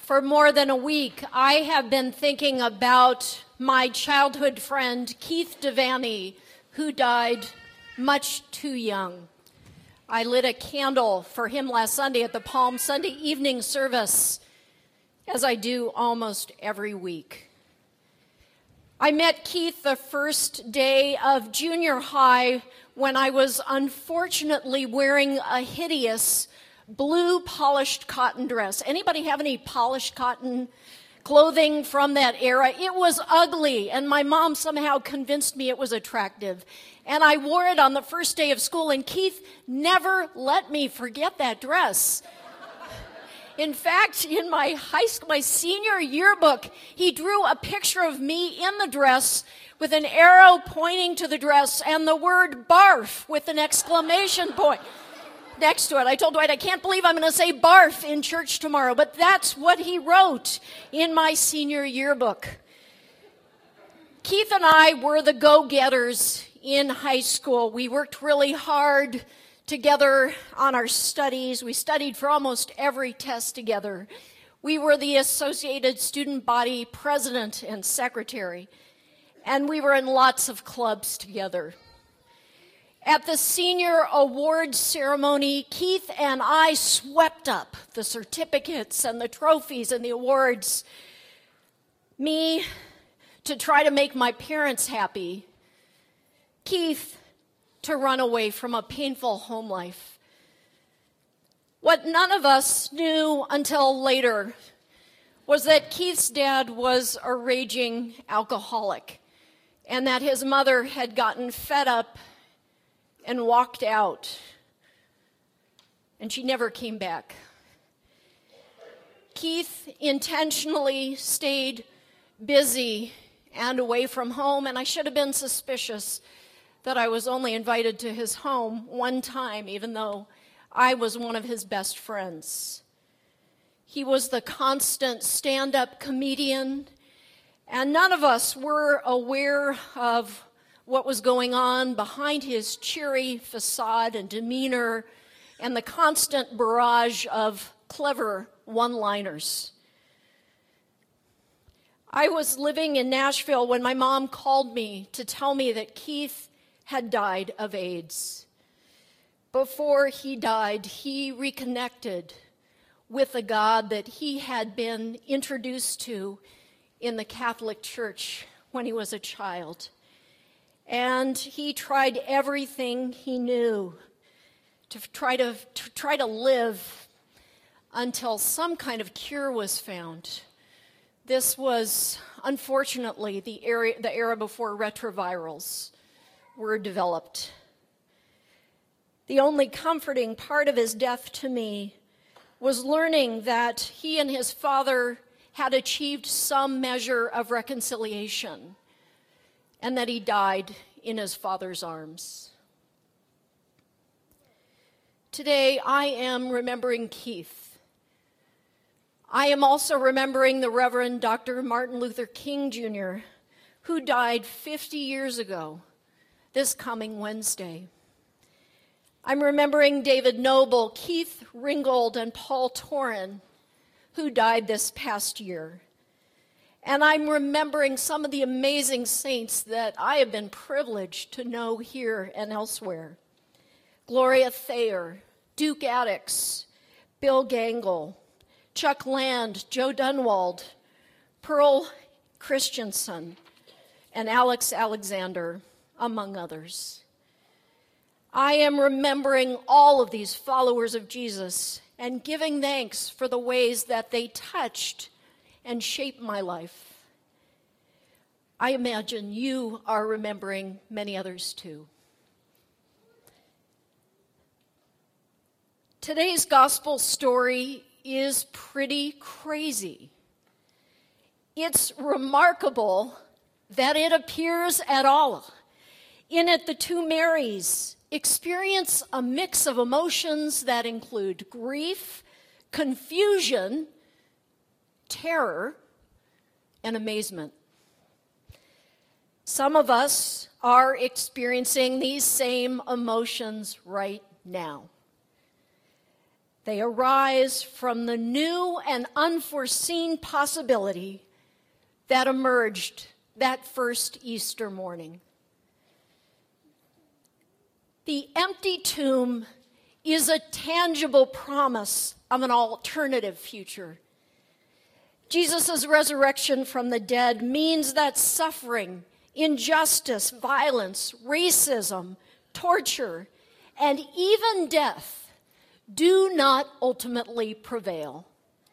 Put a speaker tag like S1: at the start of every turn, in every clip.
S1: For more than a week, I have been thinking about my childhood friend, Keith Devaney, who died much too young. I lit a candle for him last Sunday at the Palm Sunday evening service, as I do almost every week. I met Keith the first day of junior high when I was unfortunately wearing a hideous blue polished cotton dress. Anybody have any polished cotton clothing from that era? It was ugly, and my mom somehow convinced me it was attractive. And I wore it on the first day of school, and Keith never let me forget that dress. In fact, in my senior yearbook, he drew a picture of me in the dress with an arrow pointing to the dress and the word barf with an exclamation point next to it. I told Dwight, I can't believe I'm going to say barf in church tomorrow, but that's what he wrote in my senior yearbook. Keith and I were the go-getters in high school. We worked really hard together on our studies. We studied for almost every test together. We were the Associated Student Body president and secretary, and we were in lots of clubs together. At the senior awards ceremony, Keith and I swept up the certificates and the trophies and the awards. Me, to try to make my parents happy. Keith, to run away from a painful home life. What none of us knew until later was that Keith's dad was a raging alcoholic and that his mother had gotten fed up and walked out, and she never came back. Keith intentionally stayed busy and away from home, and I should have been suspicious that I was only invited to his home one time, even though I was one of his best friends. He was the constant stand-up comedian, and none of us were aware of what was going on behind his cheery facade and demeanor and the constant barrage of clever one-liners. I was living in Nashville when my mom called me to tell me that Keith had died of AIDS. Before he died, he reconnected with a God that he had been introduced to in the Catholic Church when he was a child. And he tried everything he knew to try to live until some kind of cure was found. This was, unfortunately, the era before retrovirals were developed. The only comforting part of his death to me was learning that he and his father had achieved some measure of reconciliation, and that he died in his father's arms. Today, I am remembering Keith. I am also remembering the Reverend Dr. Martin Luther King Jr., who died 50 years ago this coming Wednesday. I'm remembering David Noble, Keith Ringgold, and Paul Torin, who died this past year. And I'm remembering some of the amazing saints that I have been privileged to know here and elsewhere. Gloria Thayer, Duke Addix, Bill Gangle, Chuck Land, Joe Dunwald, Pearl Christensen, and Alex Alexander, among others. I am remembering all of these followers of Jesus and giving thanks for the ways that they touched and shaped my life. I imagine you are remembering many others too. Today's gospel story is pretty crazy. It's remarkable that it appears at all. In it, the two Marys experience a mix of emotions that include grief, confusion, terror, and amazement. Some of us are experiencing these same emotions right now. They arise from the new and unforeseen possibility that emerged that first Easter morning. The empty tomb is a tangible promise of an alternative future. Jesus' resurrection from the dead means that suffering, injustice, violence, racism, torture, and even death do not ultimately prevail.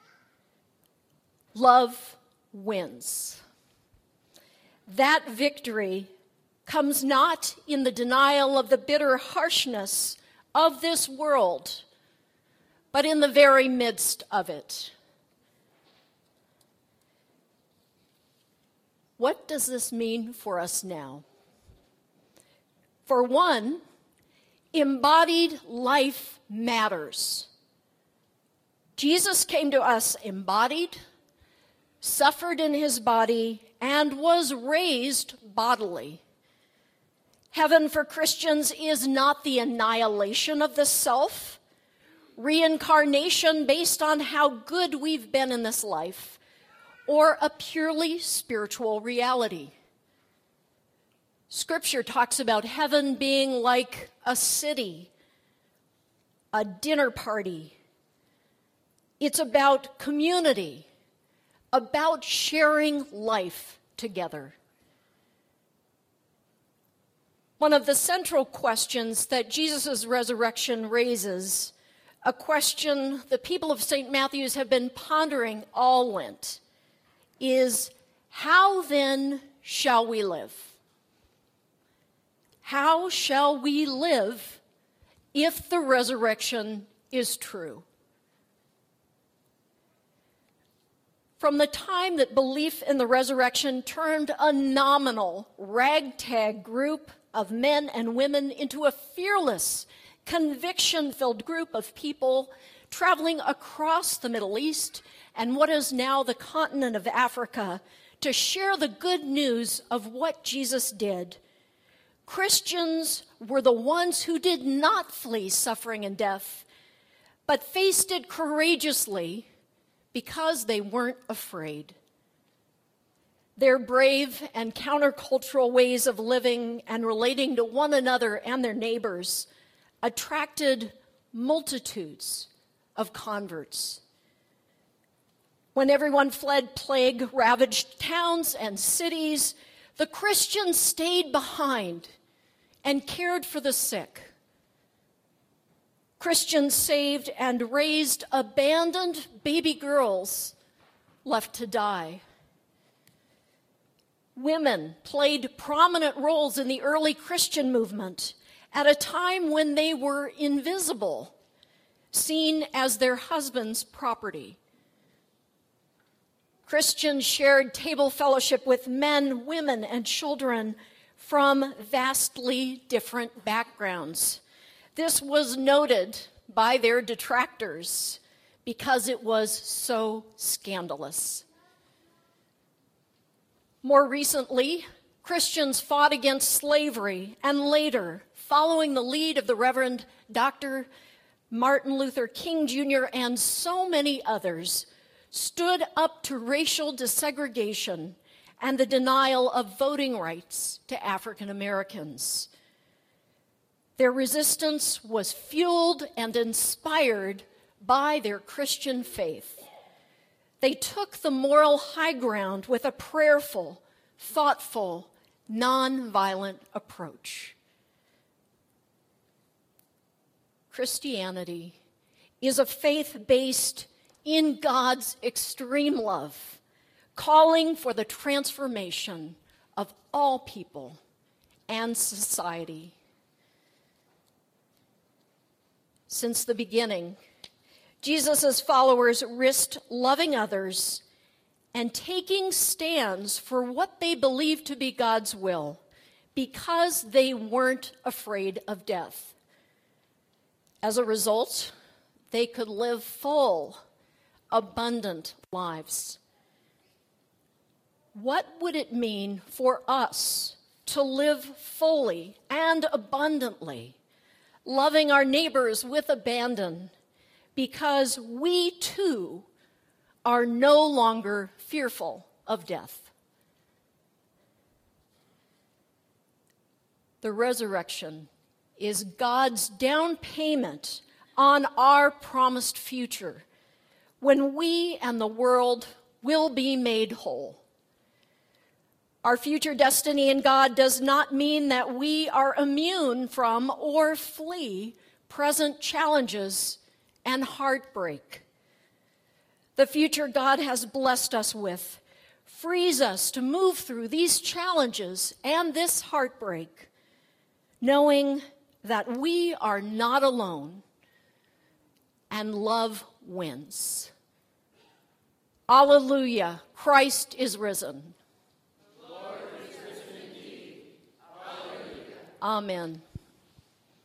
S1: Love wins. That victory comes not in the denial of the bitter harshness of this world, but in the very midst of it. What does this mean for us now? For one, embodied life matters. Jesus came to us embodied, suffered in his body, and was raised bodily. Heaven for Christians is not the annihilation of the self, reincarnation based on how good we've been in this life, or a purely spiritual reality. Scripture talks about heaven being like a city, a dinner party. It's about community, about sharing life together. One of the central questions that Jesus' resurrection raises, a question the people of St. Matthew's have been pondering all Lent, is how then shall we live? How shall we live if the resurrection is true? From the time that belief in the resurrection turned a nominal, ragtag group of men and women into a fearless, conviction-filled group of people traveling across the Middle East and what is now the continent of Africa to share the good news of what Jesus did, Christians were the ones who did not flee suffering and death, but faced it courageously because they weren't afraid. Their brave and countercultural ways of living and relating to one another and their neighbors attracted multitudes of converts. When everyone fled plague-ravaged towns and cities, the Christians stayed behind and cared for the sick. Christians saved and raised abandoned baby girls left to die. Women played prominent roles in the early Christian movement at a time when they were invisible, seen as their husband's property. Christians shared table fellowship with men, women, and children from vastly different backgrounds. This was noted by their detractors because it was so scandalous. More recently, Christians fought against slavery, and later, following the lead of the Reverend Dr. Martin Luther King Jr. and so many others, stood up to racial desegregation and the denial of voting rights to African Americans. Their resistance was fueled and inspired by their Christian faith. They took the moral high ground with a prayerful, thoughtful, nonviolent approach. Christianity is a faith based in God's extreme love, calling for the transformation of all people and society. Since the beginning, Jesus' followers risked loving others and taking stands for what they believed to be God's will because they weren't afraid of death. As a result, they could live full, abundant lives. What would it mean for us to live fully and abundantly, loving our neighbors with abandon, because we too are no longer fearful of death. The resurrection is God's down payment on our promised future, when we and the world will be made whole. Our future destiny in God does not mean that we are immune from or flee present challenges and heartbreak. The future God has blessed us with frees us to move through these challenges and this heartbreak, knowing that we are not alone and love wins. Alleluia, Christ is risen.
S2: The Lord is risen indeed. Alleluia.
S1: Amen.